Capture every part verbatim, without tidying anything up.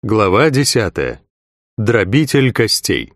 Глава десятая. Дробитель костей.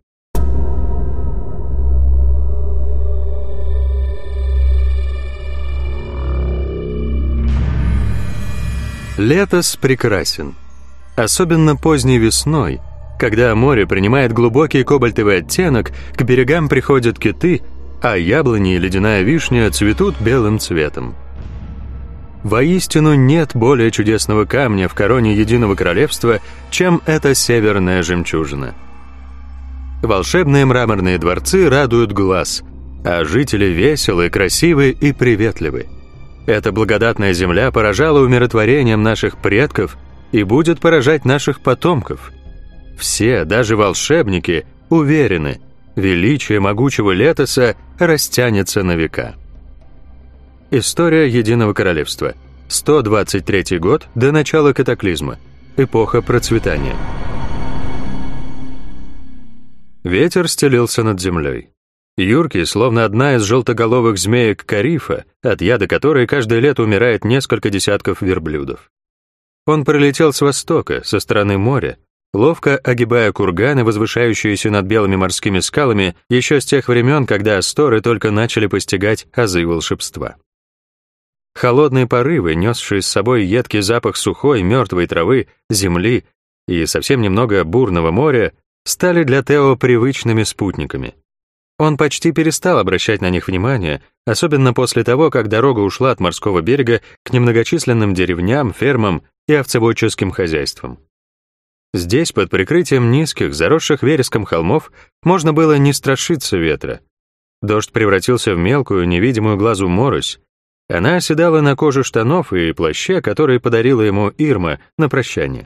Летос прекрасен. Особенно поздней весной, когда море принимает глубокий кобальтовый оттенок, к берегам приходят киты, а яблони и ледяная вишня цветут белым цветом. Воистину нет более чудесного камня в короне единого королевства, чем эта северная жемчужина. Волшебные мраморные дворцы радуют глаз, а жители веселы, красивы и приветливы. Эта благодатная земля поражала умиротворением наших предков и будет поражать наших потомков. Все, даже волшебники, уверены, величие могучего Летоса растянется на века. История Единого Королевства. сто двадцать третий год до начала катаклизма. Эпоха процветания. Ветер стелился над землей. Юркий, словно одна из желтоголовых змеек Карифа, от яда которой каждое лето умирает несколько десятков верблюдов. Он прилетел с востока, со стороны моря, ловко огибая курганы, возвышающиеся над белыми морскими скалами, еще с тех времен, когда асторы только начали постигать азы волшебства. Холодные порывы, несшие с собой едкий запах сухой, мертвой травы, земли и совсем немного бурного моря, стали для Тео привычными спутниками. Он почти перестал обращать на них внимание, особенно после того, как дорога ушла от морского берега к немногочисленным деревням, фермам и овцеводческим хозяйствам. Здесь, под прикрытием низких, заросших вереском холмов, можно было не страшиться ветра. Дождь превратился в мелкую, невидимую глазу морось. Она оседала на коже штанов и плаще, которые подарила ему Ирма на прощание.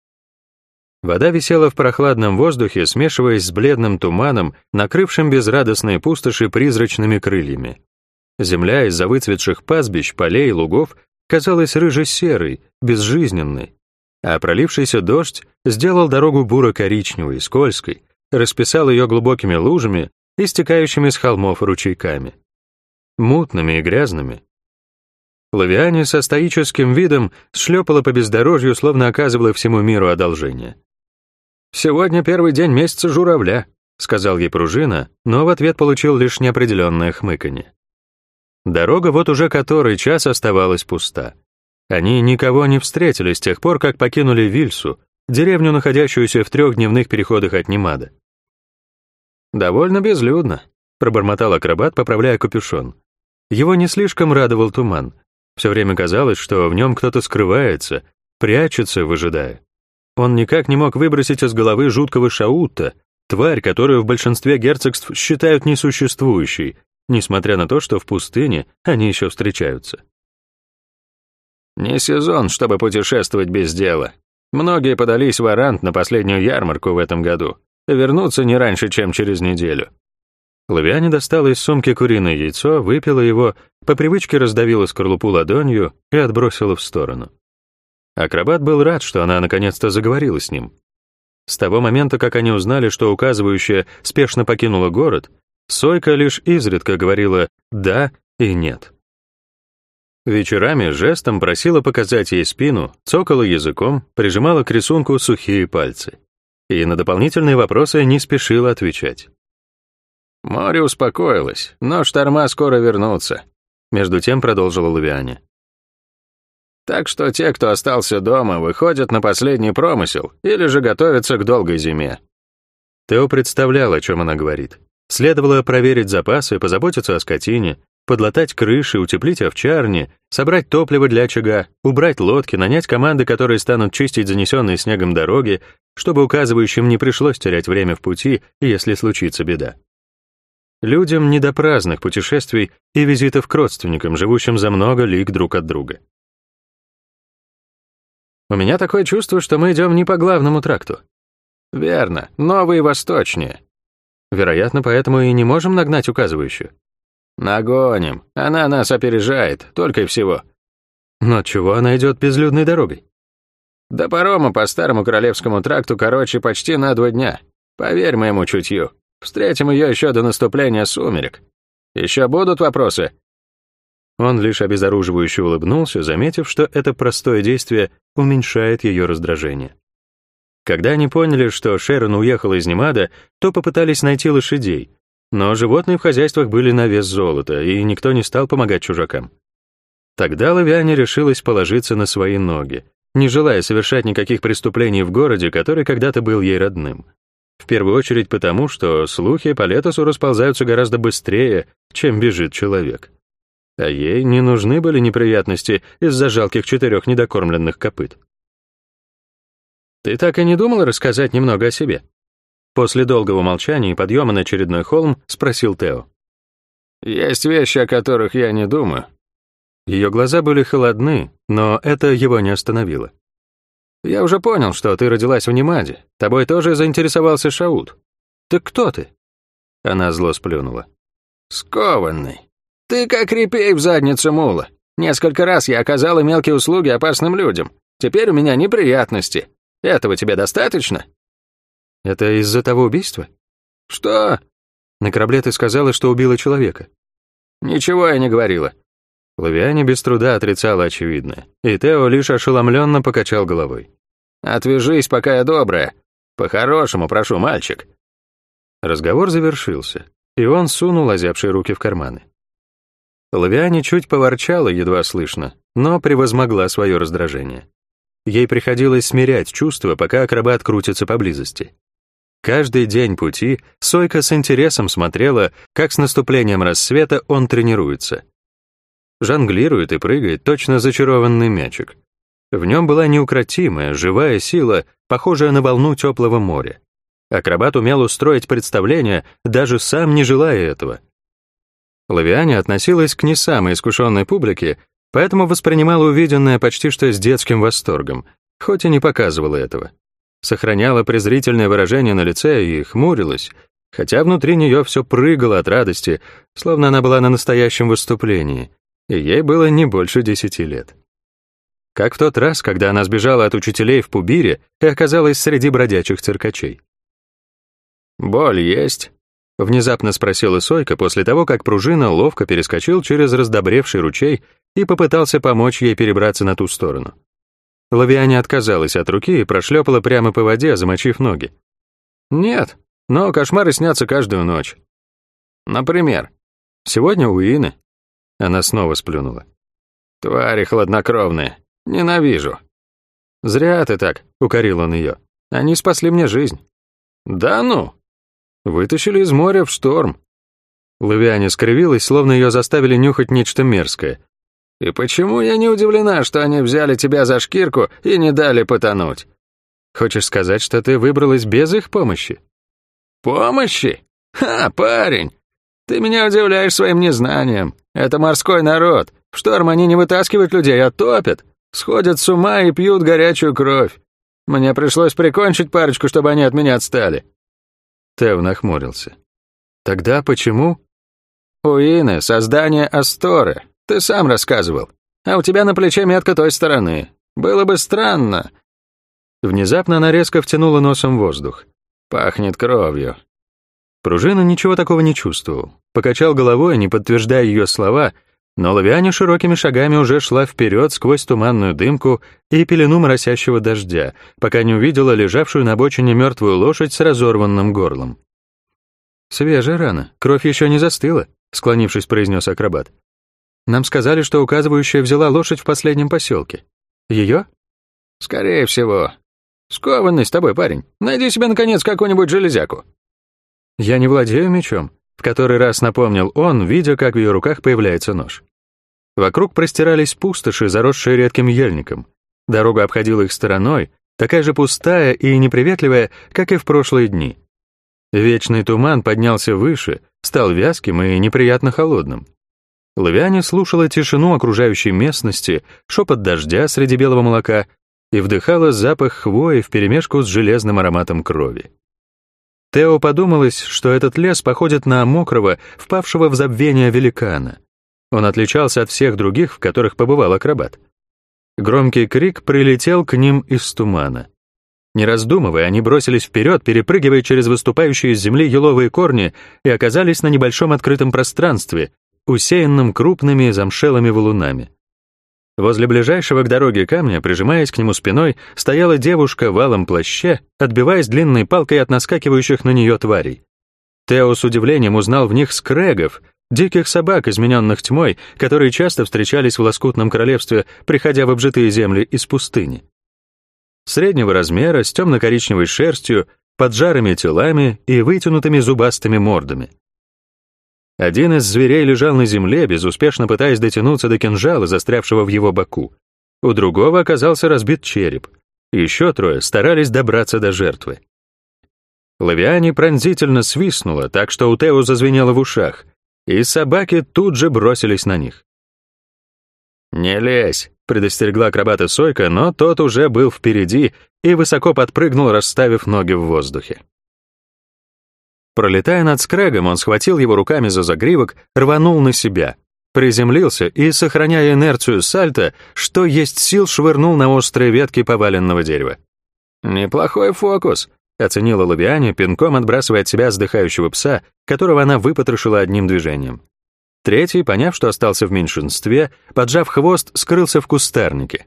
Вода висела в прохладном воздухе, смешиваясь с бледным туманом, накрывшим безрадостные пустоши призрачными крыльями. Земля из-за выцветших пастбищ, полей и лугов казалась рыже-серой, безжизненной, а пролившийся дождь сделал дорогу буро-коричневой, скользкой, расписал ее глубокими лужами и стекающими с холмов ручейками. Мутными и грязными. Лавиане со стоическим видом шлепала по бездорожью, словно оказывала всему миру одолжение. «Сегодня первый день месяца журавля», — сказал ей пружина, но в ответ получил лишь неопределенное хмыканье. Дорога вот уже который час оставалась пуста. Они никого не встретили с тех пор, как покинули Вильсу, деревню, находящуюся в трех дневных переходах от Немада. «Довольно безлюдно», — пробормотал акробат, поправляя капюшон. Его не слишком радовал туман. Все время казалось, что в нем кто-то скрывается, прячется, выжидая. Он никак не мог выбросить из головы жуткого Шаутта, тварь, которую в большинстве герцогств считают несуществующей, несмотря на то, что в пустыне они еще встречаются. «Не сезон, чтобы путешествовать без дела. Многие подались в Арант на последнюю ярмарку в этом году. Вернутся не раньше, чем через неделю». Лавиане достала из сумки куриное яйцо, выпила его, по привычке раздавила скорлупу ладонью и отбросила в сторону. Акробат был рад, что она наконец-то заговорила с ним. С того момента, как они узнали, что указывающая спешно покинула город, Сойка лишь изредка говорила «да» и «нет». Вечерами жестом просила показать ей спину, цокала языком, прижимала к рисунку сухие пальцы. И на дополнительные вопросы не спешила отвечать. «Море успокоилось, но шторма скоро вернутся», — между тем продолжила Лавиане. «Так что те, кто остался дома, выходят на последний промысел или же готовятся к долгой зиме». Тео представлял, о чем она говорит. Следовало проверить запасы, позаботиться о скотине, подлатать крыши, утеплить овчарни, собрать топливо для очага, убрать лодки, нанять команды, которые станут чистить занесенные снегом дороги, чтобы указывающим не пришлось терять время в пути, если случится беда. Людям не до праздных путешествий и визитов к родственникам, живущим за много лиг друг от друга. «У меня такое чувство, что мы идем не по главному тракту». «Верно, новый и восточнее». «Вероятно, поэтому и не можем нагнать указывающую». «Нагоним, она нас опережает, только и всего». «Но чего она идет безлюдной дорогой?» «До парома по старому королевскому тракту короче почти на два дня. Поверь моему чутью. Встретим ее еще до наступления сумерек. Еще будут вопросы?» Он лишь обезоруживающе улыбнулся, заметив, что это простое действие уменьшает ее раздражение. Когда они поняли, что Шерон уехала из Немада, то попытались найти лошадей, но животные в хозяйствах были на вес золота, и никто не стал помогать чужакам. Тогда Лавиане решилась положиться на свои ноги, не желая совершать никаких преступлений в городе, который когда-то был ей родным. В первую очередь потому, что слухи по Летосу расползаются гораздо быстрее, чем бежит человек. А ей не нужны были неприятности из-за жалких четырех недокормленных копыт. «Ты так и не думал рассказать немного о себе?» После долгого молчания и подъема на очередной холм спросил Тео. «Есть вещи, о которых я не думаю». Ее глаза были холодны, но это его не остановило. «Я уже понял, что ты родилась в Немаде. Тобой тоже заинтересовался Шаут. Так кто ты?» Она зло сплюнула. «Скованный. Ты как репей в задницу мула. Несколько раз я оказала мелкие услуги опасным людям. Теперь у меня неприятности. Этого тебе достаточно?» «Это из-за того убийства?» «Что?» «На корабле ты сказала, что убила человека». «Ничего я не говорила». Лавиане без труда отрицала очевидное, и Тео лишь ошеломленно покачал головой. «Отвяжись, пока я добрая. По-хорошему, прошу, мальчик». Разговор завершился, и он сунул озябшие руки в карманы. Лавиане чуть поворчала, едва слышно, но превозмогла свое раздражение. Ей приходилось смирять чувства, пока акробат крутится поблизости. Каждый день пути Сойка с интересом смотрела, как с наступлением рассвета он тренируется. Жонглирует и прыгает точно зачарованный мячик. В нем была неукротимая, живая сила, похожая на волну теплого моря. Акробат умел устроить представление, даже сам не желая этого. Лавиане относилась к не самой искушенной публике, поэтому воспринимала увиденное почти что с детским восторгом, хоть и не показывала этого. Сохраняла презрительное выражение на лице и хмурилась, хотя внутри нее все прыгало от радости, словно она была на настоящем выступлении, и ей было не больше десяти лет. Как в тот раз, когда она сбежала от учителей в Пубире и оказалась среди бродячих циркачей. «Боль есть?» — внезапно спросила Сойка после того, как пружина ловко перескочил через раздобревший ручей и попытался помочь ей перебраться на ту сторону. Лавиане отказалась от руки и прошлепала прямо по воде, замочив ноги. «Нет, но кошмары снятся каждую ночь. Например, сегодня у Ины». Она снова сплюнула. «Твари хладнокровные. Ненавижу». «Зря ты так», — укорил он ее. «Они спасли мне жизнь». «Да ну?» «Вытащили из моря в шторм». Лавиане скривилась, словно ее заставили нюхать нечто мерзкое. «И почему я не удивлена, что они взяли тебя за шкирку и не дали потонуть?» «Хочешь сказать, что ты выбралась без их помощи?» «Помощи? Ха, парень! Ты меня удивляешь своим незнанием. Это морской народ. В шторм они не вытаскивают людей, а топят. Сходят с ума и пьют горячую кровь. Мне пришлось прикончить парочку, чтобы они от меня отстали». Тео нахмурился. «Тогда почему?» «У Ины создание Асторы. Ты сам рассказывал. А у тебя на плече метка той стороны. Было бы странно». Внезапно она резко втянула носом воздух. «Пахнет кровью». Пружина ничего такого не чувствовал. Покачал головой, не подтверждая ее слова, но Лавиане широкими шагами уже шла вперед сквозь туманную дымку и пелену моросящего дождя, пока не увидела лежавшую на обочине мертвую лошадь с разорванным горлом. «Свежая рана, кровь еще не застыла», — склонившись, произнес акробат. «Нам сказали, что указывающая взяла лошадь в последнем поселке. Ее?» «Скорее всего. Скованный с тобой, парень. Найди себе, наконец, какую-нибудь железяку». «Я не владею мечом», — в который раз напомнил он, видя, как в ее руках появляется нож. Вокруг простирались пустоши, заросшие редким ельником. Дорога обходила их стороной, такая же пустая и неприветливая, как и в прошлые дни. Вечный туман поднялся выше, стал вязким и неприятно холодным. Лавиане слушала тишину окружающей местности, шепот дождя среди белого молока и вдыхала запах хвои вперемешку с железным ароматом крови. Тео подумалось, что этот лес походит на мокрого, впавшего в забвение великана. Он отличался от всех других, в которых побывал акробат. Громкий крик прилетел к ним из тумана. Не раздумывая, они бросились вперед, перепрыгивая через выступающие из земли еловые корни, и оказались на небольшом открытом пространстве, усеянном крупными замшелыми валунами. Возле ближайшего к дороге камня, прижимаясь к нему спиной, стояла девушка в алом плаще, отбиваясь длинной палкой от наскакивающих на нее тварей. Тео с удивлением узнал в них скрэгов, диких собак, измененных тьмой, которые часто встречались в лоскутном королевстве, приходя в обжитые земли из пустыни. Среднего размера, с темно-коричневой шерстью, поджарыми телами и вытянутыми зубастыми мордами. Один из зверей лежал на земле, безуспешно пытаясь дотянуться до кинжала, застрявшего в его боку. У другого оказался разбит череп. Еще трое старались добраться до жертвы. Лавиане пронзительно свистнуло, так что у Тео зазвенело в ушах, и собаки тут же бросились на них. «Не лезь», — предостерегла акробата Сойка, но тот уже был впереди и высоко подпрыгнул, расставив ноги в воздухе. Пролетая над скрэгом, он схватил его руками за загривок, рванул на себя, приземлился и, сохраняя инерцию сальто, что есть сил, швырнул на острые ветки поваленного дерева. «Неплохой фокус», — оценила Лавиане, пинком отбрасывая от себя вздыхающего пса, которого она выпотрошила одним движением. Третий, поняв, что остался в меньшинстве, поджав хвост, скрылся в кустарнике.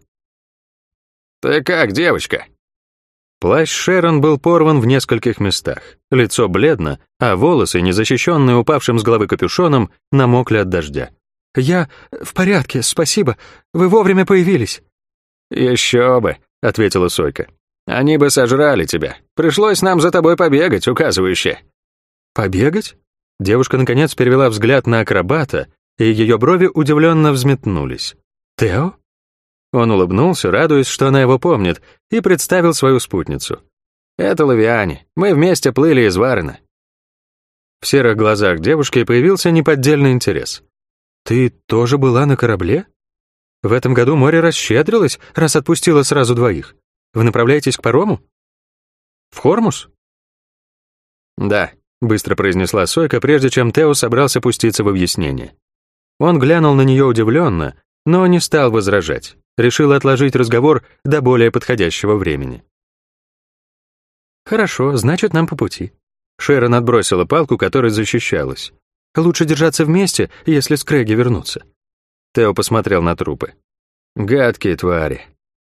«Ты как, девочка?» Плащ Шерон был порван в нескольких местах, лицо бледно, а волосы, незащищенные упавшим с головы капюшоном, намокли от дождя. «Я в порядке, спасибо. Вы вовремя появились». «Еще бы», — ответила Сойка. «Они бы сожрали тебя. Пришлось нам за тобой побегать, указывающе». «Побегать?» Девушка, наконец, перевела взгляд на акробата, и ее брови удивленно взметнулись. «Тео?» Он улыбнулся, радуясь, что она его помнит, и представил свою спутницу. «Это Лавиане. Мы вместе плыли из Варена». В серых глазах девушки появился неподдельный интерес. «Ты тоже была на корабле? В этом году море расщедрилось, раз отпустило сразу двоих. Вы направляетесь к парому? В Хормус?» «Да», — быстро произнесла Сойка, прежде чем Тео собрался пуститься в объяснение. Он глянул на нее удивленно, но не стал возражать. Решил отложить разговор до более подходящего времени. «Хорошо, значит, нам по пути». Шерон отбросила палку, которой защищалась. «Лучше держаться вместе, если скрэги вернутся». Тео посмотрел на трупы. «Гадкие твари».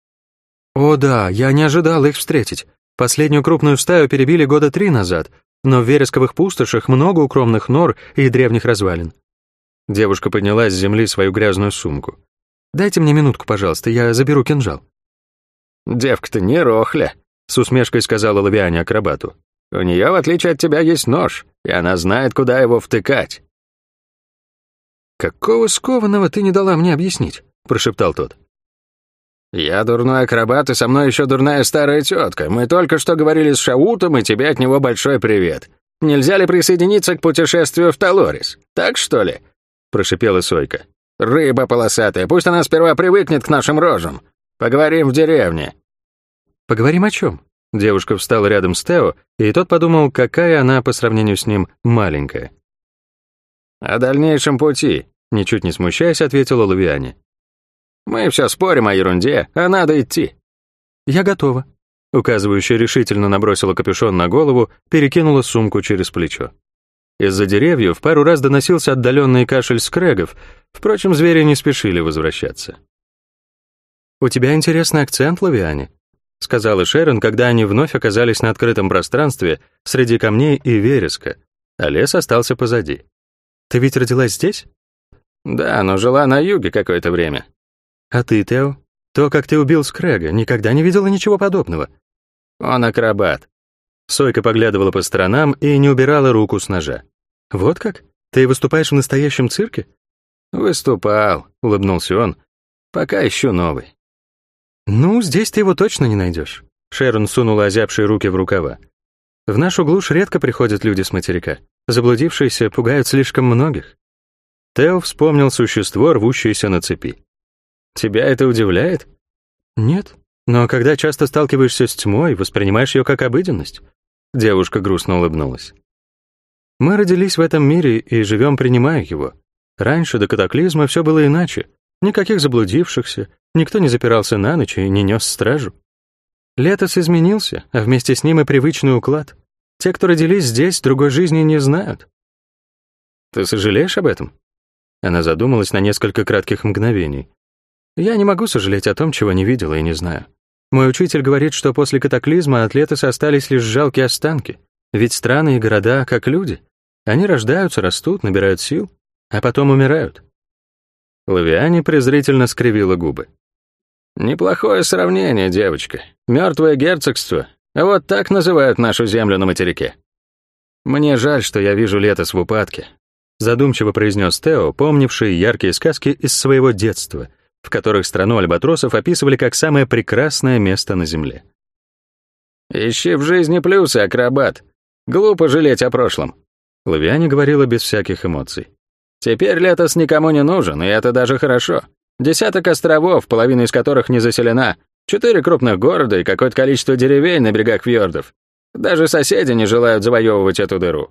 «О да, я не ожидал их встретить. Последнюю крупную стаю перебили года три назад, но в вересковых пустошах много укромных нор и древних развалин». Девушка подняла с земли свою грязную сумку. «Дайте мне минутку, пожалуйста, я заберу кинжал». «Девка-то не рохля», — с усмешкой сказала Лавиане акробату. «У нее, в отличие от тебя, есть нож, и она знает, куда его втыкать». «Какого скованного ты не дала мне объяснить?» — прошептал тот. «Я дурной акробат, и со мной еще дурная старая тетка. Мы только что говорили с Шаутом, и тебе от него большой привет. Нельзя ли присоединиться к путешествию в Талорис? Так, что ли?» — прошипела Сойка. «Рыба полосатая, пусть она сперва привыкнет к нашим рожам. Поговорим в деревне». «Поговорим о чем?» Девушка встала рядом с Тео, и тот подумал, какая она по сравнению с ним маленькая. «О дальнейшем пути», — ничуть не смущаясь, ответила Лавиане. «Мы все спорим о ерунде, а надо идти». «Я готова», — указывающая решительно набросила капюшон на голову, перекинула сумку через плечо. Из-за деревьев пару раз доносился отдаленный кашель скрэгов, впрочем, звери не спешили возвращаться. «У тебя интересный акцент, Лавиане», — сказала Шерон, когда они вновь оказались на открытом пространстве среди камней и вереска, а лес остался позади. «Ты ведь родилась здесь?» «Да, но жила на юге какое-то время». «А ты, Тео? То, как ты убил скрэга, никогда не видела ничего подобного». «Он акробат». Сойка поглядывала по сторонам и не убирала руку с ножа. «Вот как? Ты выступаешь в настоящем цирке?» «Выступал», — улыбнулся он. «Пока еще новый». «Ну, здесь ты его точно не найдешь». Шерон сунула озябшие руки в рукава. «В нашу глушь редко приходят люди с материка. Заблудившиеся пугают слишком многих». Тео вспомнил существо, рвущееся на цепи. «Тебя это удивляет?» «Нет. Но когда часто сталкиваешься с тьмой, воспринимаешь ее как обыденность». Девушка грустно улыбнулась. «Мы родились в этом мире и живем, принимая его. Раньше, до катаклизма, все было иначе. Никаких заблудившихся, никто не запирался на ночь и не нес стражу. Летос изменился, а вместе с ним и привычный уклад. Те, кто родились здесь, другой жизни не знают». «Ты сожалеешь об этом?» Она задумалась на несколько кратких мгновений. Я не могу сожалеть о том, чего не видела и не знаю. Мой учитель говорит, что после катаклизма от Летос остались лишь жалкие останки. Ведь страны и города, как люди. Они рождаются, растут, набирают сил, а потом умирают. Лавиане презрительно скривила губы. Неплохое сравнение, девочка. Мертвое герцогство. Вот так называют нашу землю на материке. Мне жаль, что я вижу Летос в упадке, задумчиво произнес Тео, помнивший яркие сказки из своего детства, в которых страну альбатросов описывали как самое прекрасное место на земле. Ищи в жизни плюсы, акробат. Глупо жалеть о прошлом. Лавиане говорила без всяких эмоций. Теперь Летос никому не нужен, и это даже хорошо. Десяток островов, половина из которых не заселена, четыре крупных города и какое-то количество деревень на берегах фьордов. Даже соседи не желают завоевывать эту дыру.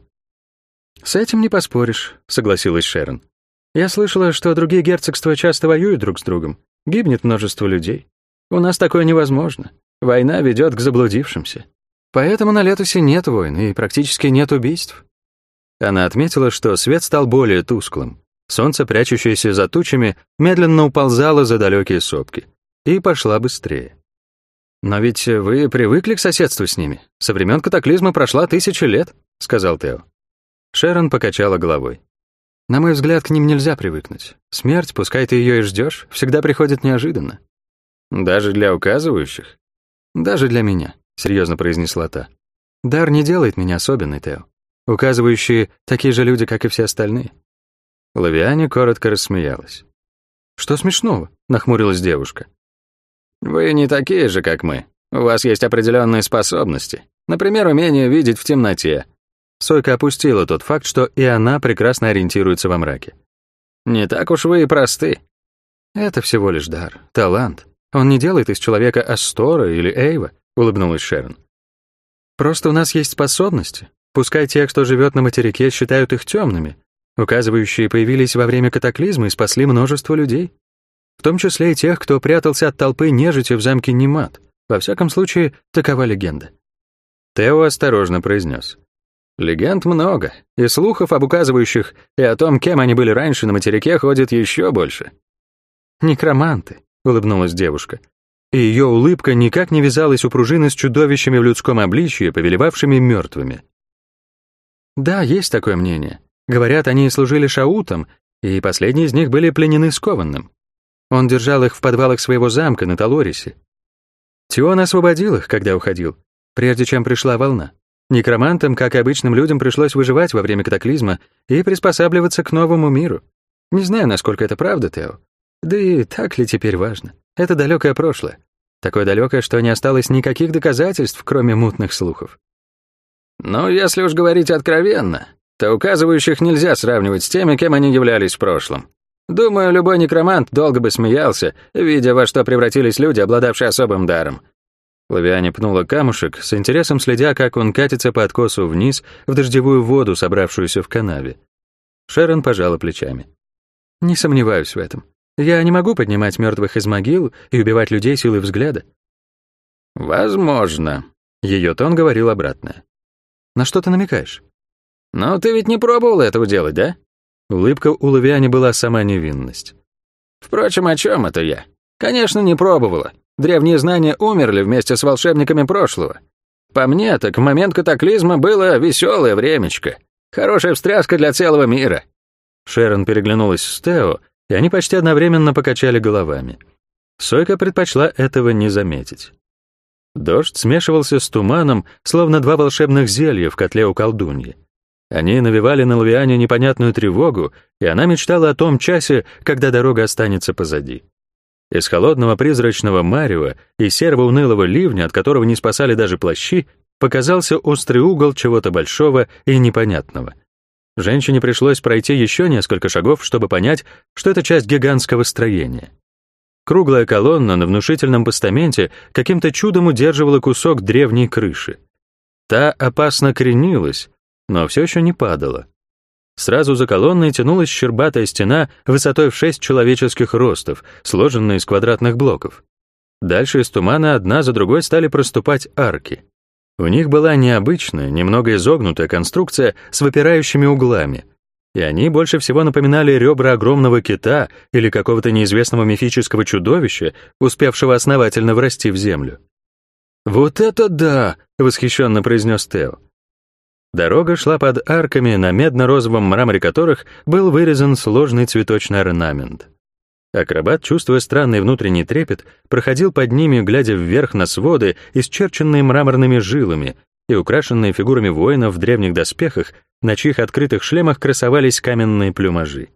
«С этим не поспоришь», — согласилась Шерон. «Я слышала, что другие герцогства часто воюют друг с другом. Гибнет множество людей. У нас такое невозможно. Война ведет к заблудившимся. Поэтому на Летосе нет войн и практически нет убийств». Она отметила, что свет стал более тусклым. Солнце, прячущееся за тучами, медленно уползало за далекие сопки и пошла быстрее. «Но ведь вы привыкли к соседству с ними. Со времен катаклизма прошла тысяча лет», — сказал Тео. Шерон покачала головой. «На мой взгляд, к ним нельзя привыкнуть. Смерть, пускай ты ее и ждешь, всегда приходит неожиданно». «Даже для указывающих?» «Даже для меня», — серьезно произнесла та. «Дар не делает меня особенной, Тео. Указывающие — такие же люди, как и все остальные». Лавиане коротко рассмеялась. «Что смешного?» — нахмурилась девушка. «Вы не такие же, как мы. У вас есть определенные способности. Например, умение видеть в темноте». Сойка опустила тот факт, что и она прекрасно ориентируется во мраке. «Не так уж вы и просты». «Это всего лишь дар, талант. Он не делает из человека Астора или Эйва», — улыбнулась Шерон. «Просто у нас есть способности. Пускай те, кто живет на материке, считают их темными. Указывающие появились во время катаклизма и спасли множество людей. В том числе и тех, кто прятался от толпы нежити в замке Немат. Во всяком случае, такова легенда». Тео осторожно произнес. «Легенд много, и слухов об указывающих и о том, кем они были раньше на материке, ходит еще больше». «Некроманты», — улыбнулась девушка. И ее улыбка никак не вязалась у пружины с чудовищами в людском обличье, повелевавшими мертвыми. «Да, есть такое мнение. Говорят, они служили шаутам, и последние из них были пленены скованным. Он держал их в подвалах своего замка на Талорисе. Тион освободил их, когда уходил, прежде чем пришла волна. Некромантам, как и обычным людям, пришлось выживать во время катаклизма и приспосабливаться к новому миру. Не знаю, насколько это правда, Тео. Да и так ли теперь важно? Это далекое прошлое. Такое далекое, что не осталось никаких доказательств, кроме мутных слухов». «Ну, если уж говорить откровенно, то указывающих нельзя сравнивать с теми, кем они являлись в прошлом. Думаю, любой некромант долго бы смеялся, видя, во что превратились люди, обладавшие особым даром». Лавиане пнула камушек, с интересом следя, как он катится по откосу вниз в дождевую воду, собравшуюся в канаве. Шерон пожала плечами. «Не сомневаюсь в этом. Я не могу поднимать мертвых из могил и убивать людей силой взгляда». «Возможно». Ее тон говорил обратное. «На что ты намекаешь?» «Ну, ты ведь не пробовал этого делать, да?» Улыбка у Лавиане была сама невинность. «Впрочем, о чем это я? Конечно, не пробовала. Древние знания умерли вместе с волшебниками прошлого. По мне, так в момент катаклизма было веселое времечко. Хорошая встряска для целого мира». Шерон переглянулась с Тео, и они почти одновременно покачали головами. Сойка предпочла этого не заметить. Дождь смешивался с туманом, словно два волшебных зелья в котле у колдуньи. Они навевали на Лавиане непонятную тревогу, и она мечтала о том часе, когда дорога останется позади. Из холодного призрачного марева и серого унылого ливня, от которого не спасали даже плащи, показался острый угол чего-то большого и непонятного. Женщине пришлось пройти еще несколько шагов, чтобы понять, что это часть гигантского строения. Круглая колонна на внушительном постаменте каким-то чудом удерживала кусок древней крыши. Та опасно кренилась, но все еще не падала. Сразу за колонной тянулась щербатая стена высотой в шесть человеческих ростов, сложенная из квадратных блоков. Дальше из тумана одна за другой стали проступать арки. У них была необычная, немного изогнутая конструкция с выпирающими углами. и они больше всего напоминали ребра огромного кита или какого-то неизвестного мифического чудовища, успевшего основательно врасти в землю. «Вот это да!» — восхищенно произнес Тео. Дорога шла под арками, на медно-розовом мраморе которых был вырезан сложный цветочный орнамент. Акробат, чувствуя странный внутренний трепет, проходил под ними, глядя вверх на своды, исчерченные мраморными жилами и украшенные фигурами воинов в древних доспехах, на чьих открытых шлемах красовались каменные плюмажи.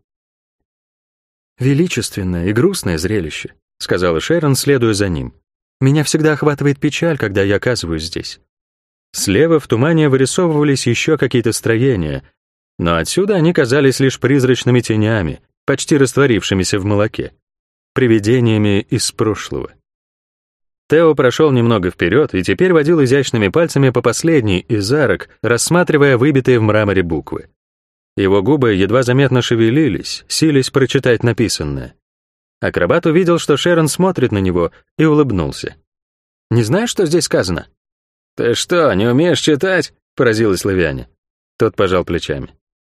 «Величественное и грустное зрелище», — сказала Шерон, следуя за ним. «Меня всегда охватывает печаль, когда я оказываюсь здесь». Слева в тумане вырисовывались еще какие-то строения, но отсюда они казались лишь призрачными тенями, почти растворившимися в молоке, привидениями из прошлого. Тео прошел немного вперед и теперь водил изящными пальцами по последней из арок, рассматривая выбитые в мраморе буквы. Его губы едва заметно шевелились, силясь прочитать написанное. Акробат увидел, что Шерон смотрит на него, и улыбнулся. «Не знаешь, что здесь сказано?» «Ты что, не умеешь читать?» — поразилась Лавиане. Тот пожал плечами.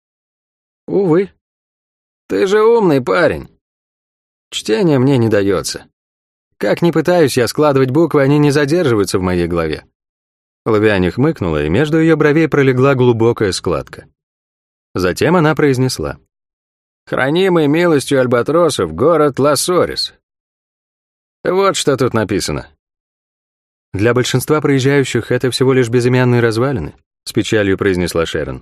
«Увы. Ты же умный парень. Чтение мне не дается. Как ни пытаюсь я складывать буквы, они не задерживаются в моей голове». Лавиане хмыкнула, и между ее бровей пролегла глубокая складка. Затем она произнесла. «Хранимый милостью альбатросов город Лассорис. Вот что тут написано». «Для большинства проезжающих это всего лишь безымянные развалины», — с печалью произнесла Шерон.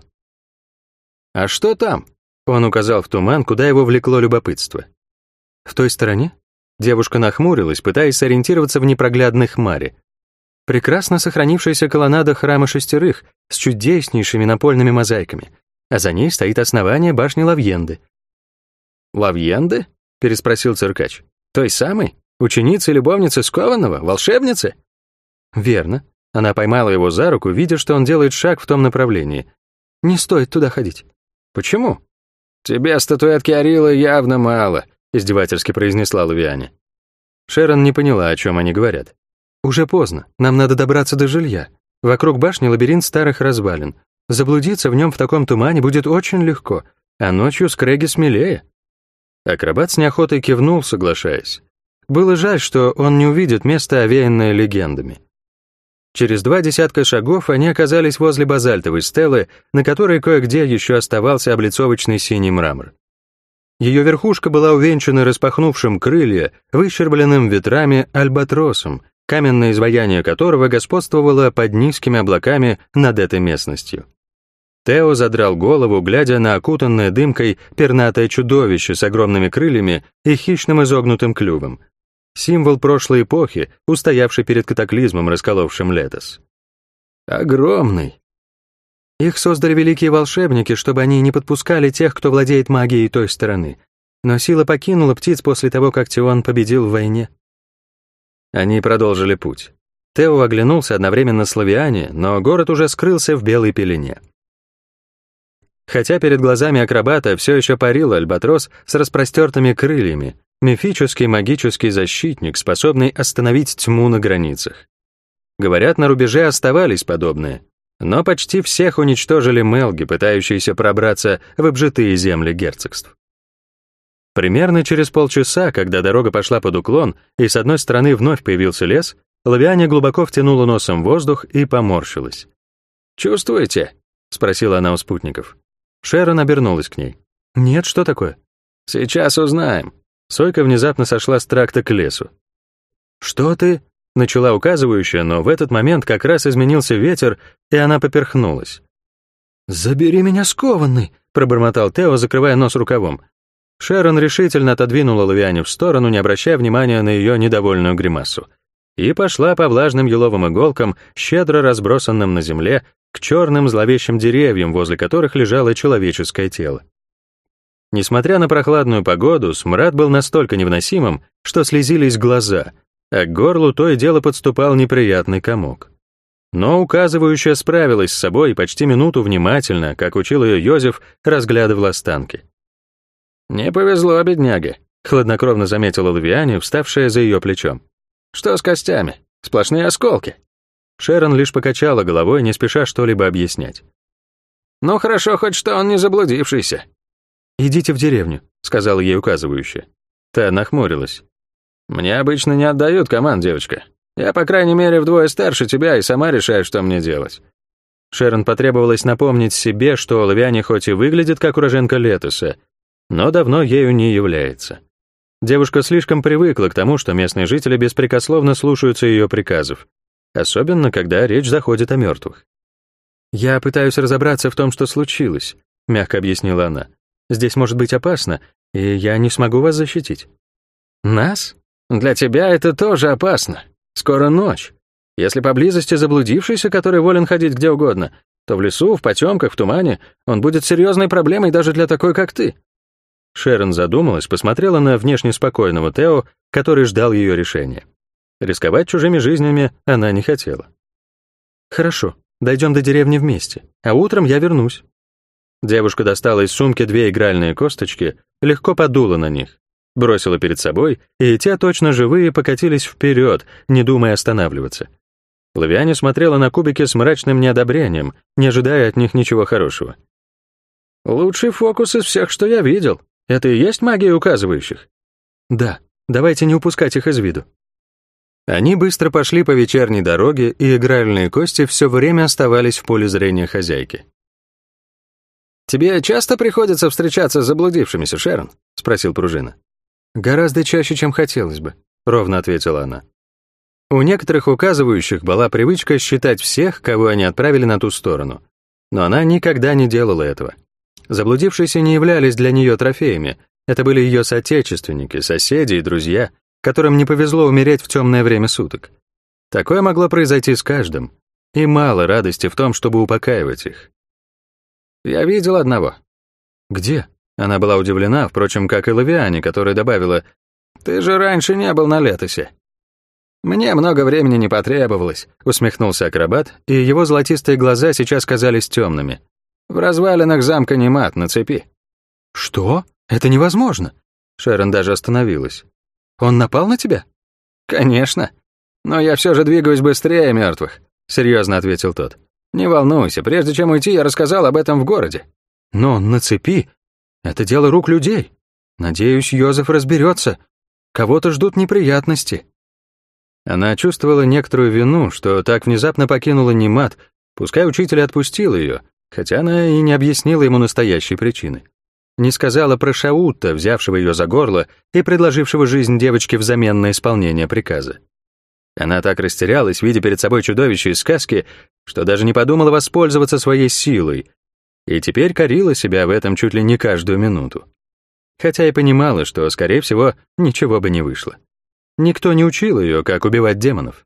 «А что там?» — он указал в туман, куда его влекло любопытство. «В той стороне?» Девушка нахмурилась, пытаясь сориентироваться в непроглядной хмаре. «Прекрасно сохранившаяся колоннада храма шестерых с чудеснейшими напольными мозаиками, а за ней стоит основание башни Лавьенды». «Лавьенды?» — переспросил циркач. «Той самой? Ученицы и любовницы Скованного? Волшебницы?» «Верно». Она поймала его за руку, видя, что он делает шаг в том направлении. «Не стоит туда ходить». «Почему?» «Тебе статуэтки Арилы явно мало», — издевательски произнесла Лавиане. Шерон не поняла, о чем они говорят. «Уже поздно. Нам надо добраться до жилья. Вокруг башни лабиринт старых развалин. Заблудиться в нем в таком тумане будет очень легко, а ночью скрэги смелее». Акробат с неохотой кивнул, соглашаясь. Было жаль, что он не увидит место, овеянное легендами. Через два десятка шагов они оказались возле базальтовой стелы, на которой кое-где еще оставался облицовочный синий мрамор. Ее верхушка была увенчана распахнувшим крылья, выщербленным ветрами альбатросом, каменное изваяние которого господствовало под низкими облаками над этой местностью. Тео задрал голову, глядя на окутанное дымкой пернатое чудовище с огромными крыльями и хищным изогнутым клювом. Символ прошлой эпохи, устоявший перед катаклизмом, расколовшим Летос. Огромный. Их создали великие волшебники, чтобы они не подпускали тех, кто владеет магией той стороны. Но сила покинула птиц после того, как Тион победил в войне. Они продолжили путь. Тео оглянулся одновременно с Лавиане, но город уже скрылся в белой пелене. Хотя перед глазами акробата все еще парил альбатрос с распростертыми крыльями, мифический магический защитник, способный остановить тьму на границах. Говорят, на рубеже оставались подобные, но почти всех уничтожили мелги, пытающиеся пробраться в обжитые земли герцогств. Примерно через полчаса, когда дорога пошла под уклон, и с одной стороны вновь появился лес, Лавиане глубоко втянула носом воздух и поморщилась. «Чувствуете?» — спросила она у спутников. Шерон обернулась к ней. «Нет, что такое?» «Сейчас узнаем». Сойка внезапно сошла с тракта к лесу. «Что ты?» — начала указывающая, но в этот момент как раз изменился ветер, и она поперхнулась. «Забери меня, скованный!» — пробормотал Тео, закрывая нос рукавом. Шерон решительно отодвинула Лавиане в сторону, не обращая внимания на ее недовольную гримасу, и пошла по влажным еловым иголкам, щедро разбросанным на земле, к черным зловещим деревьям, возле которых лежало человеческое тело. Несмотря на прохладную погоду, смрад был настолько невыносимым, что слезились глаза, а к горлу то и дело подступал неприятный комок. Но указывающая справилась с собой и почти минуту внимательно, как учил ее Йозеф, разглядывала останки. «Не повезло, бедняге», — хладнокровно заметила Лавиане, вставшая за ее плечом. «Что с костями? Сплошные осколки». Шерон лишь покачала головой, не спеша что-либо объяснять. «Ну хорошо, хоть что он не заблудившийся. «Идите в деревню», — сказала ей указывающая. Та нахмурилась. «Мне обычно не отдают команд, девочка. Я, по крайней мере, вдвое старше тебя и сама решаю, что мне делать». Шерон потребовалось напомнить себе, что Лавиане хоть и выглядит как уроженка Летуса, но давно ею не является. Девушка слишком привыкла к тому, что местные жители беспрекословно слушаются ее приказов, особенно когда речь заходит о мертвых. «Я пытаюсь разобраться в том, что случилось», — мягко объяснила она. «Здесь может быть опасно, и я не смогу вас защитить». «Нас? Для тебя это тоже опасно. Скоро ночь. Если поблизости заблудившийся, который волен ходить где угодно, то в лесу, в потемках, в тумане он будет серьезной проблемой даже для такой, как ты». Шерон задумалась, посмотрела на внешне спокойного Тео, который ждал ее решения. Рисковать чужими жизнями она не хотела. «Хорошо, дойдем до деревни вместе, а утром я вернусь». Девушка достала из сумки две игральные косточки, легко подула на них, бросила перед собой, и те, точно живые, покатились вперед, не думая останавливаться. Лавиане смотрела на кубики с мрачным неодобрением, не ожидая от них ничего хорошего. «Лучший фокус из всех, что я видел. Это и есть магия указывающих?» «Да, давайте не упускать их из виду». Они быстро пошли по вечерней дороге, и игральные кости все время оставались в поле зрения хозяйки. «Тебе часто приходится встречаться с заблудившимися, Шерон?» — спросил Пружина. «Гораздо чаще, чем хотелось бы», — ровно ответила она. У некоторых указывающих была привычка считать всех, кого они отправили на ту сторону, но она никогда не делала этого. Заблудившиеся не являлись для нее трофеями, это были ее соотечественники, соседи и друзья, которым не повезло умереть в темное время суток. Такое могло произойти с каждым, и мало радости в том, чтобы упокаивать их. «Я видел одного». «Где?» Она была удивлена, впрочем, как и Лавиане, которая добавила: «Ты же раньше не был на Летусе». «Мне много времени не потребовалось», — усмехнулся акробат, и его золотистые глаза сейчас казались темными. «В развалинах замка Немат на цепи». «Что? Это невозможно!» Шерон даже остановилась. «Он напал на тебя?» «Конечно. Но я все же двигаюсь быстрее мертвых», — серьезно ответил тот. «Не волнуйся, прежде чем уйти, я рассказал об этом в городе». «Но на цепи? Это дело рук людей. Надеюсь, Йозеф разберется. Кого-то ждут неприятности». Она чувствовала некоторую вину, что так внезапно покинула Немат, пускай учитель отпустил ее, хотя она и не объяснила ему настоящей причины. Не сказала про Шаутта, взявшего ее за горло и предложившего жизнь девочке взамен на исполнение приказа. Она так растерялась, видя перед собой чудовище из сказки, что даже не подумала воспользоваться своей силой, и теперь корила себя в этом чуть ли не каждую минуту. Хотя и понимала, что, скорее всего, ничего бы не вышло. Никто не учил ее, как убивать демонов.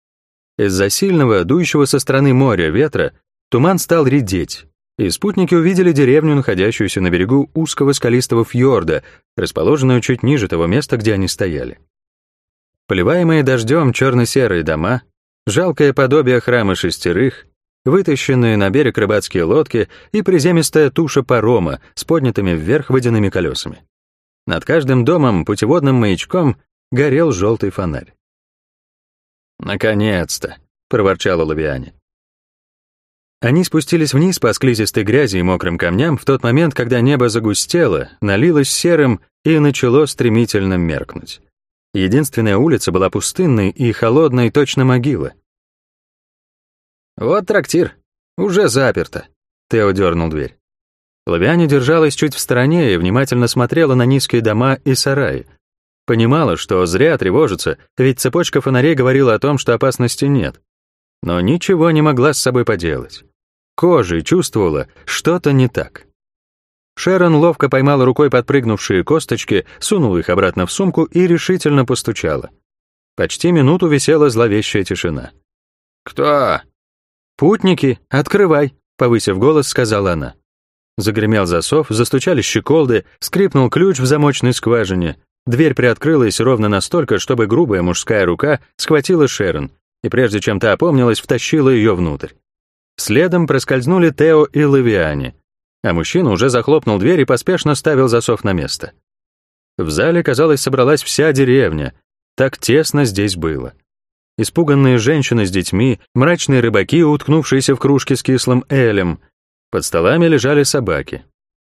Из-за сильного, дующего со стороны моря ветра, туман стал редеть, и спутники увидели деревню, находящуюся на берегу узкого скалистого фьорда, расположенную чуть ниже того места, где они стояли. Поливаемые дождем черно-серые дома, жалкое подобие храма шестерых, вытащенные на берег рыбацкие лодки и приземистая туша парома с поднятыми вверх водяными колесами. Над каждым домом путеводным маячком горел желтый фонарь. «Наконец-то!» — проворчала Лавиане. Они спустились вниз по склизистой грязи и мокрым камням в тот момент, когда небо загустело, налилось серым и начало стремительно меркнуть. Единственная улица была пустынной и холодной, точно могила. «Вот трактир. Уже заперто», — Тео дернул дверь. Лавиане держалась чуть в стороне и внимательно смотрела на низкие дома и сараи. Понимала, что зря тревожится, ведь цепочка фонарей говорила о том, что опасности нет. Но ничего не могла с собой поделать. Кожей чувствовала, что-то не так. Шерон ловко поймала рукой подпрыгнувшие косточки, сунула их обратно в сумку и решительно постучала. Почти минуту висела зловещая тишина. «Кто?» «Путники, открывай», — повысив голос, сказала она. Загремел засов, застучали щеколды, скрипнул ключ в замочной скважине. Дверь приоткрылась ровно настолько, чтобы грубая мужская рука схватила Шерон, и прежде чем та опомнилась, втащила ее внутрь. Следом проскользнули Тео и Лавиане, а мужчина уже захлопнул дверь и поспешно ставил засов на место. В зале, казалось, собралась вся деревня, так тесно здесь было. Испуганные женщины с детьми, мрачные рыбаки, уткнувшиеся в кружки с кислым элем. Под столами лежали собаки.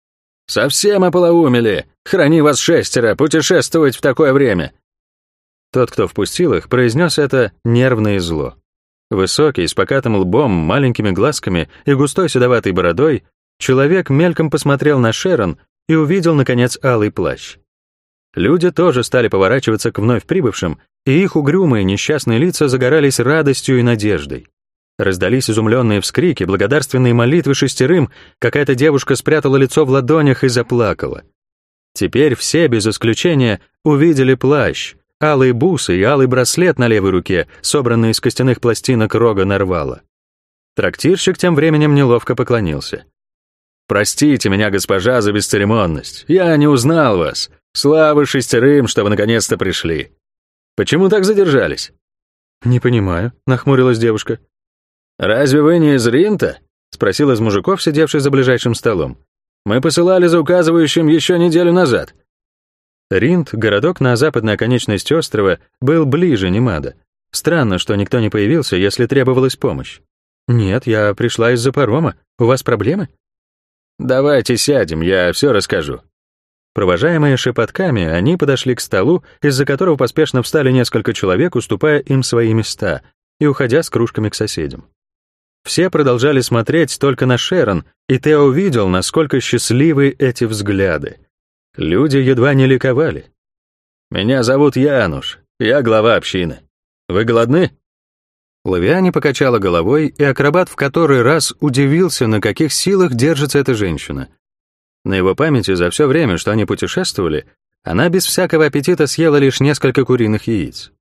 Совсем ополоумели! Храни вас шестеро, путешествовать в такое время!» Тот, кто впустил их, произнес это нервно и зло. Высокий, с покатым лбом, маленькими глазками и густой седоватой бородой, человек мельком посмотрел на Шерон и увидел, наконец, алый плащ. Люди тоже стали поворачиваться к вновь прибывшим, и их угрюмые несчастные лица загорались радостью и надеждой. Раздались изумленные вскрики, благодарственные молитвы шестерым, какая-то девушка спрятала лицо в ладонях и заплакала. Теперь все, без исключения, увидели плащ, алые бусы и алый браслет на левой руке, собранные из костяных пластинок рога нарвала. Трактирщик тем временем неловко поклонился. «Простите меня, госпожа, за бесцеремонность. Я не узнал вас. Слава шестерым, что вы наконец-то пришли. Почему так задержались?» «Не понимаю», — нахмурилась девушка. «Разве вы не из Ринта?» — спросил из мужиков, сидевший за ближайшим столом. «Мы посылали за указывающим еще неделю назад». Ринт, городок на западной оконечности острова, был ближе Немада. Странно, что никто не появился, если требовалась помощь. «Нет, я пришла из-за парома. У вас проблемы?» «Давайте сядем, я все расскажу». Провожаемые шепотками, они подошли к столу, из-за которого поспешно встали несколько человек, уступая им свои места и уходя с кружками к соседям. Все продолжали смотреть только на Шерон, и Тео увидел, насколько счастливы эти взгляды. Люди едва не ликовали. «Меня зовут Януш, я глава общины. Вы голодны?» Лавиане покачала головой, и акробат в который раз удивился, на каких силах держится эта женщина. На его памяти за все время, что они путешествовали, она без всякого аппетита съела лишь несколько куриных яиц.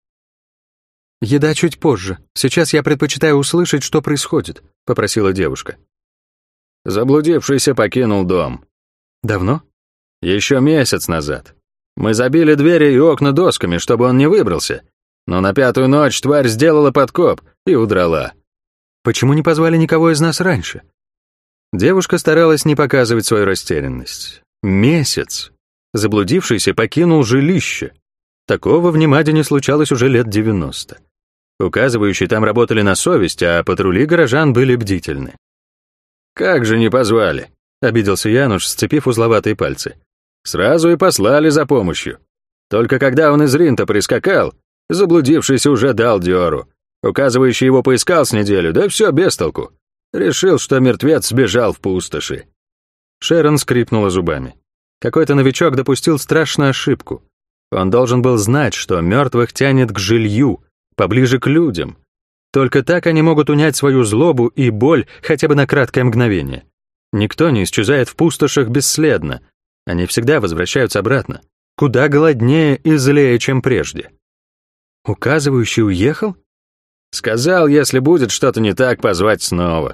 «Еда чуть позже. Сейчас я предпочитаю услышать, что происходит», — попросила девушка. Заблудившийся покинул дом. «Давно?» «Еще месяц назад. Мы забили двери и окна досками, чтобы он не выбрался. Но на пятую ночь тварь сделала подкоп и удрала». «Почему не позвали никого из нас раньше?» Девушка старалась не показывать свою растерянность. Месяц. Заблудившийся покинул жилище. Такого в Немаде не случалось уже лет девяносто. Указывающие там работали на совесть, а патрули горожан были бдительны. «Как же не позвали?» — обиделся Януш, сцепив узловатые пальцы. «Сразу и послали за помощью. Только когда он из Ринта прискакал, заблудившийся уже дал дёру. Указывающий его поискал с неделю, да все без толку. Решил, что мертвец сбежал в пустоши». Шерон скрипнула зубами. Какой-то новичок допустил страшную ошибку. Он должен был знать, что мертвых тянет к жилью, поближе к людям. Только так они могут унять свою злобу и боль хотя бы на краткое мгновение. Никто не исчезает в пустошах бесследно. Они всегда возвращаются обратно, куда голоднее и злее, чем прежде. Указывающий уехал? Сказал, если будет что-то не так, позвать снова.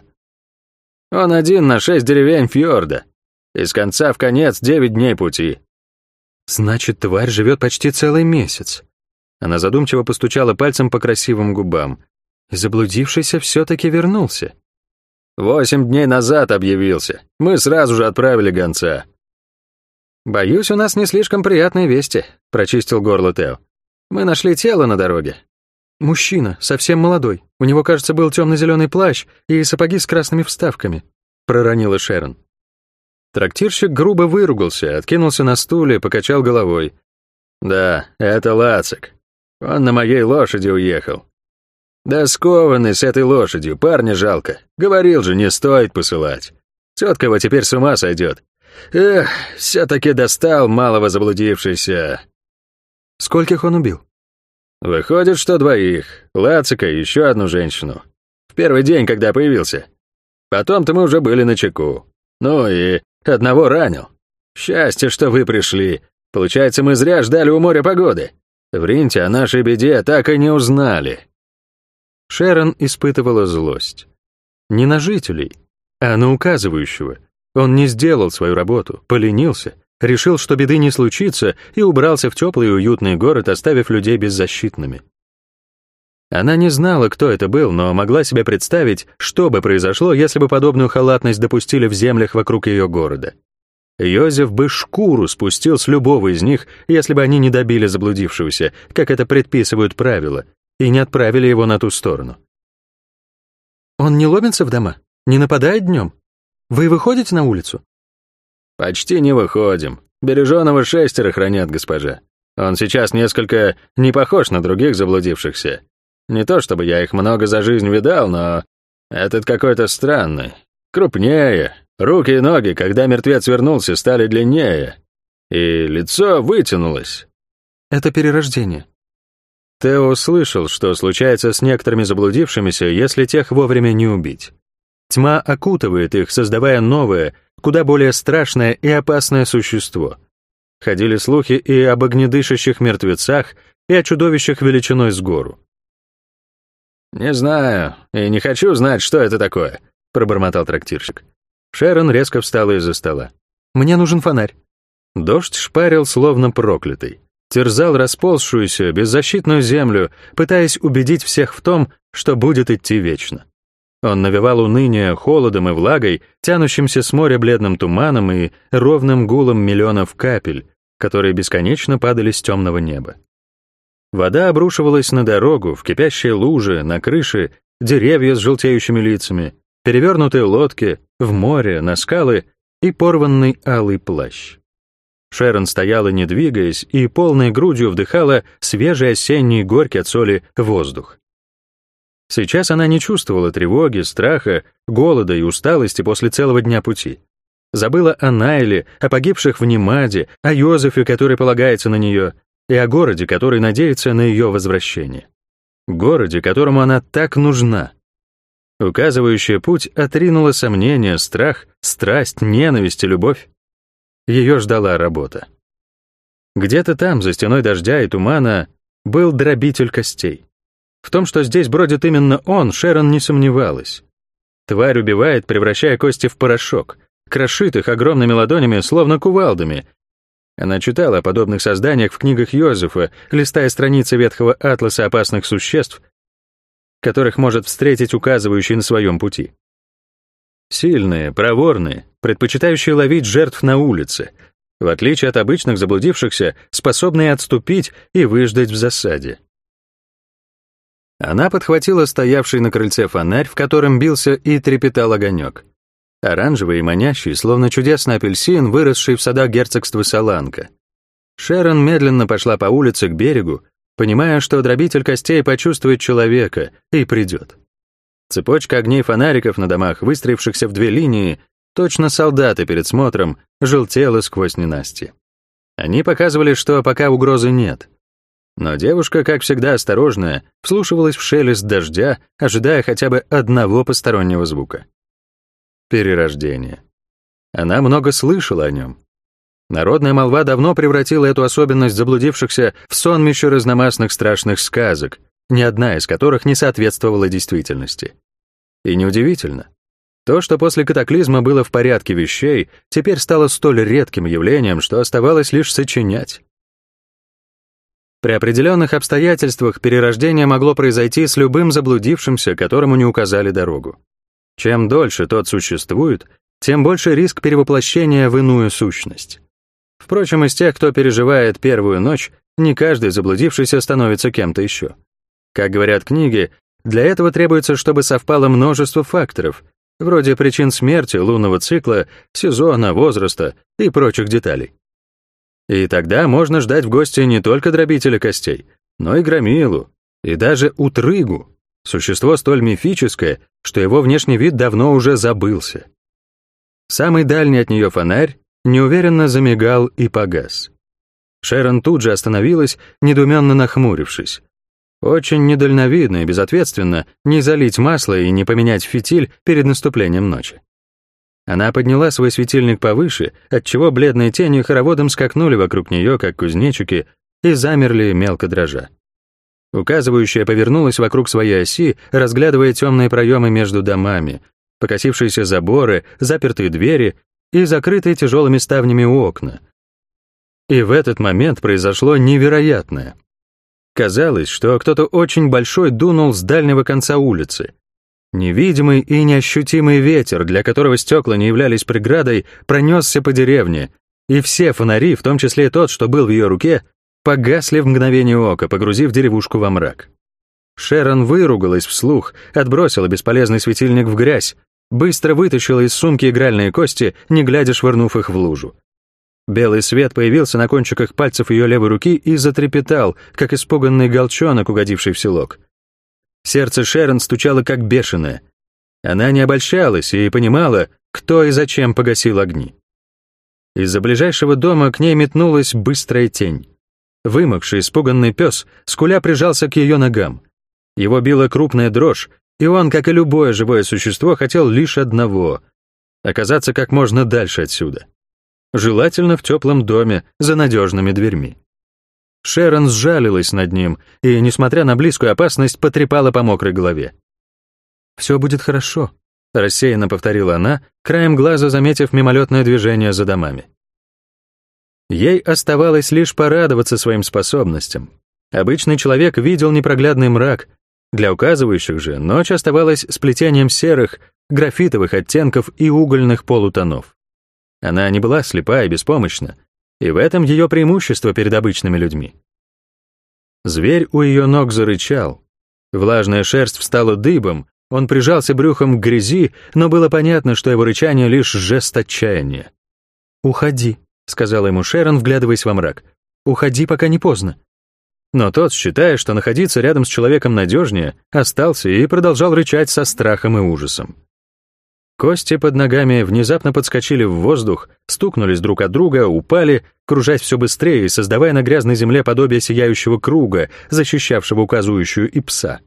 Он один на шесть деревень фьорда. Из конца в конец девять дней пути. Значит, тварь живет почти целый месяц. Она задумчиво постучала пальцем по красивым губам. И заблудившийся все-таки вернулся. Восемь дней назад объявился. Мы сразу же отправили гонца. «Боюсь, у нас не слишком приятные вести», — прочистил горло Тео. «Мы нашли тело на дороге. Мужчина, совсем молодой. У него, кажется, был темно-зеленый плащ и сапоги с красными вставками», — проронила Шерон. Трактирщик грубо выругался, откинулся на стуле, покачал головой. «Да, это Лацик. Он на моей лошади уехал. Да скованный с этой лошадью, парня жалко. Говорил же, не стоит посылать. Тетка его теперь с ума сойдет. Эх, все-таки достал малого заблудившийся». «Скольких он убил?» «Выходит, что двоих. Лацика и еще одну женщину. В первый день, когда появился. Потом-то мы уже были начеку. Ну и одного ранил. Счастье, что вы пришли. Получается, мы зря ждали у моря погоды. В Ринте о нашей беде так и не узнали». Шерон испытывала злость. Не на жителей, а на указывающего. Он не сделал свою работу, поленился, решил, что беды не случится, и убрался в теплый и уютный город, оставив людей беззащитными. Она не знала, кто это был, но могла себе представить, что бы произошло, если бы подобную халатность допустили в землях вокруг ее города. Йозеф бы шкуру спустил с любого из них, если бы они не добили заблудившегося, как это предписывают правила, и не отправили его на ту сторону. «Он не ломится в дома? Не нападает днем? Вы выходите на улицу?» «Почти не выходим. Береженого шестеро хранят, госпожа. Он сейчас несколько не похож на других заблудившихся. Не то чтобы я их много за жизнь видал, но этот какой-то странный. Крупнее. Руки и ноги, когда мертвец вернулся, стали длиннее. И лицо вытянулось». Это перерождение. Тео слышал, что случается с некоторыми заблудившимися, если тех вовремя не убить. Тьма окутывает их, создавая новое, куда более страшное и опасное существо. Ходили слухи и об огнедышащих мертвецах, и о чудовищах величиной с гору. «Не знаю, и не хочу знать, что это такое», — пробормотал трактирщик. Шерон резко встала из-за стола. «Мне нужен фонарь». Дождь шпарил, словно проклятый. Терзал расползшуюся, беззащитную землю, пытаясь убедить всех в том, что будет идти вечно. Он навевал уныние холодом и влагой, тянущимся с моря бледным туманом и ровным гулом миллионов капель, которые бесконечно падали с темного неба. Вода обрушивалась на дорогу, в кипящие лужи, на крыши, деревья с желтеющими лицами, перевернутые лодки, в море, на скалы и порванный алый плащ. Шерон стояла, не двигаясь, и полной грудью вдыхала свежий осенний горький от соли воздух. Сейчас она не чувствовала тревоги, страха, голода и усталости после целого дня пути. Забыла о Найле, о погибших в Немаде, о Йозефе, который полагается на нее, и о городе, который надеется на ее возвращение. Городе, которому она так нужна. Указывающая путь отринула сомнения, страх, страсть, ненависть и любовь. Ее ждала работа. Где-то там, за стеной дождя и тумана, был дробитель костей. В том, что здесь бродит именно он, Шерон не сомневалась. Тварь убивает, превращая кости в порошок, крошит их огромными ладонями, словно кувалдами. Она читала о подобных созданиях в книгах Йозефа, листая страницы ветхого атласа опасных существ, которых может встретить указывающий на своем пути. Сильные, проворные, предпочитающие ловить жертв на улице, в отличие от обычных заблудившихся, способные отступить и выждать в засаде. Она подхватила стоявший на крыльце фонарь, в котором бился и трепетал огонек. Оранжевый и манящий, словно чудесный апельсин, выросший в садах герцогства Саланка. Шерон медленно пошла по улице к берегу, понимая, что дробитель костей почувствует человека и придет. Цепочка огней фонариков на домах, выстроившихся в две линии, точно солдаты перед смотром, желтела сквозь ненастье. Они показывали, что пока угрозы нет. Но девушка, как всегда осторожная, вслушивалась в шелест дождя, ожидая хотя бы одного постороннего звука. Перерождение. Она много слышала о нем. Народная молва давно превратила эту особенность заблудившихся в сонмище разномастных страшных сказок, ни одна из которых не соответствовала действительности. И неудивительно. То, что после катаклизма было в порядке вещей, теперь стало столь редким явлением, что оставалось лишь сочинять. При определенных обстоятельствах перерождение могло произойти с любым заблудившимся, которому не указали дорогу. Чем дольше тот существует, тем больше риск перевоплощения в иную сущность. Впрочем, из тех, кто переживает первую ночь, не каждый заблудившийся становится кем-то еще. Как говорят книги, для этого требуется, чтобы совпало множество факторов, вроде причин смерти, лунного цикла, сезона, возраста и прочих деталей. И тогда можно ждать в гости не только дробителя костей, но и громилу, и даже утрыгу, существо столь мифическое, что его внешний вид давно уже забылся. Самый дальний от нее фонарь неуверенно замигал и погас. Шерон тут же остановилась, недоуменно нахмурившись. Очень недальновидно и безответственно не залить масло и не поменять фитиль перед наступлением ночи. Она подняла свой светильник повыше, отчего бледные тени хороводом скакнули вокруг нее, как кузнечики, и замерли мелко дрожа. Указывающая повернулась вокруг своей оси, разглядывая темные проемы между домами, покосившиеся заборы, запертые двери и закрытые тяжелыми ставнями окна. И в этот момент произошло невероятное. Казалось, что кто-то очень большой дунул с дальнего конца улицы. Невидимый и неощутимый ветер, для которого стекла не являлись преградой, пронесся по деревне, и все фонари, в том числе тот, что был в ее руке, погасли в мгновение ока, погрузив деревушку во мрак. Шерон выругалась вслух, отбросила бесполезный светильник в грязь, быстро вытащила из сумки игральные кости, не глядя швырнув их в лужу. Белый свет появился на кончиках пальцев ее левой руки и затрепетал, как испуганный голчонок, угодивший в селок. Сердце Шерон стучало как бешеное. Она не обольщалась и понимала, кто и зачем погасил огни. Из-за ближайшего дома к ней метнулась быстрая тень. Вымокший, испуганный пес, скуля прижался к ее ногам. Его била крупная дрожь, и он, как и любое живое существо, хотел лишь одного — оказаться как можно дальше отсюда. Желательно в теплом доме, за надежными дверьми. Шерон сжалилась над ним и, несмотря на близкую опасность, потрепала по мокрой голове. «Все будет хорошо», — рассеянно повторила она, краем глаза заметив мимолетное движение за домами. Ей оставалось лишь порадоваться своим способностям. Обычный человек видел непроглядный мрак. Для указывающих же ночь оставалась сплетением серых, графитовых оттенков и угольных полутонов. Она не была слепа и беспомощна, и в этом ее преимущество перед обычными людьми. Зверь у ее ног зарычал. Влажная шерсть встала дыбом, он прижался брюхом к грязи, но было понятно, что его рычание лишь жест отчаяния. «Уходи», — сказала ему Шерон, вглядываясь во мрак. «Уходи, пока не поздно». Но тот, считая, что находиться рядом с человеком надежнее, остался и продолжал рычать со страхом и ужасом. Кости под ногами внезапно подскочили в воздух, стукнулись друг от друга, упали, кружась все быстрее и создавая на грязной земле подобие сияющего круга, защищавшего указующую и пса.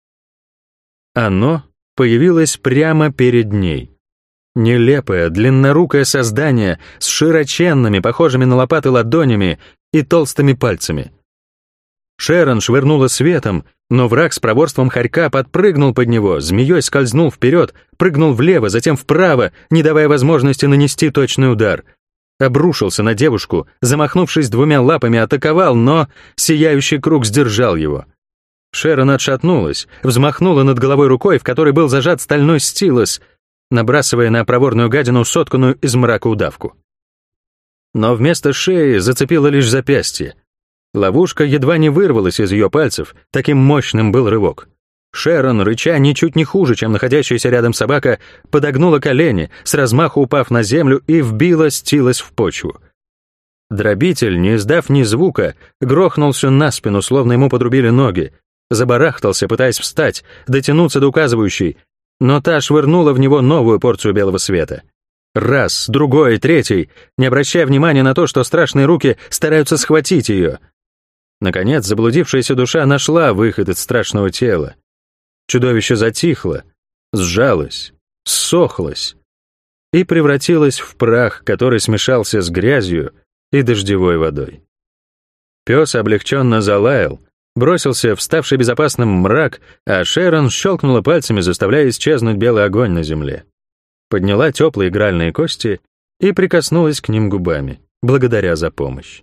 Оно появилось прямо перед ней. Нелепое, длиннорукое создание с широченными, похожими на лопаты ладонями и толстыми пальцами. Шерон швырнула светом, но враг с проворством хорька подпрыгнул под него, змеей скользнул вперед, прыгнул влево, затем вправо, не давая возможности нанести точный удар. Обрушился на девушку, замахнувшись двумя лапами, атаковал, но сияющий круг сдержал его. Шерон отшатнулась, взмахнула над головой рукой, в которой был зажат стальной стилус, набрасывая на проворную гадину сотканную из мрака удавку. Но вместо шеи зацепило лишь запястье. Ловушка едва не вырвалась из ее пальцев, таким мощным был рывок. Шерон, рыча ничуть не хуже, чем находящаяся рядом собака, подогнула колени, с размаху упав на землю и вбила стилус в почву. Дробитель, не издав ни звука, грохнулся на спину, словно ему подрубили ноги, забарахтался, пытаясь встать, дотянуться до указывающей, но та швырнула в него новую порцию белого света. Раз, другой, третий, не обращая внимания на то, что страшные руки стараются схватить ее. Наконец, заблудившаяся душа нашла выход из страшного тела. Чудовище затихло, сжалось, ссохлось и превратилось в прах, который смешался с грязью и дождевой водой. Пес облегченно залаял, бросился в ставший безопасным мрак, а Шерон щелкнула пальцами, заставляя исчезнуть белый огонь на земле. Подняла теплые игральные кости и прикоснулась к ним губами, благодаря за помощь.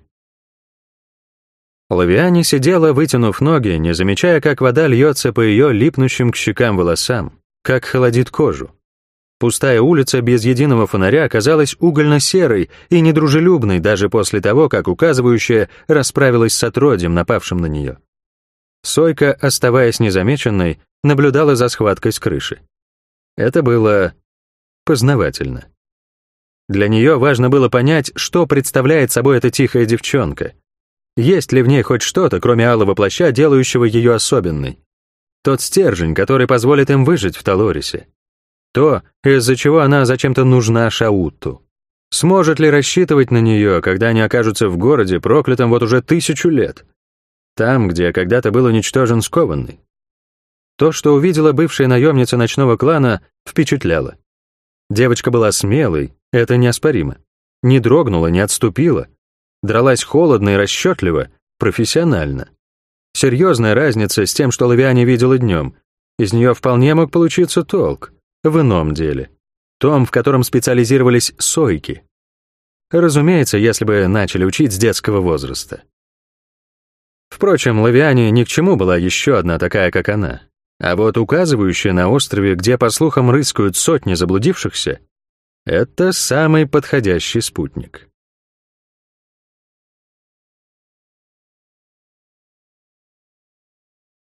Лавиане сидела, вытянув ноги, не замечая, как вода льется по ее липнущим к щекам волосам, как холодит кожу. Пустая улица без единого фонаря оказалась угольно-серой и недружелюбной даже после того, как указывающая расправилась с отродьем, напавшим на нее. Сойка, оставаясь незамеченной, наблюдала за схваткой с крыши. Это было познавательно. Для нее важно было понять, что представляет собой эта тихая девчонка. Есть ли в ней хоть что-то, кроме алого плаща, делающего ее особенной? Тот стержень, который позволит им выжить в Талорисе. То, из-за чего она зачем-то нужна Шаутту. Сможет ли рассчитывать на нее, когда они окажутся в городе, проклятом вот уже тысячу лет? Там, где когда-то был уничтожен скованный. То, что увидела бывшая наемница ночного клана, впечатляло. Девочка была смелой, это неоспоримо. Не дрогнула, не отступила. Дралась холодно и расчетливо, профессионально. Серьезная разница с тем, что Лавиане видела днем. Из нее вполне мог получиться толк. В ином деле. Том, в котором специализировались сойки. Разумеется, если бы начали учить с детского возраста. Впрочем, Лавиане ни к чему была еще одна такая, как она. А вот указывающая на острове, где, по слухам, рыскают сотни заблудившихся, это самый подходящий спутник.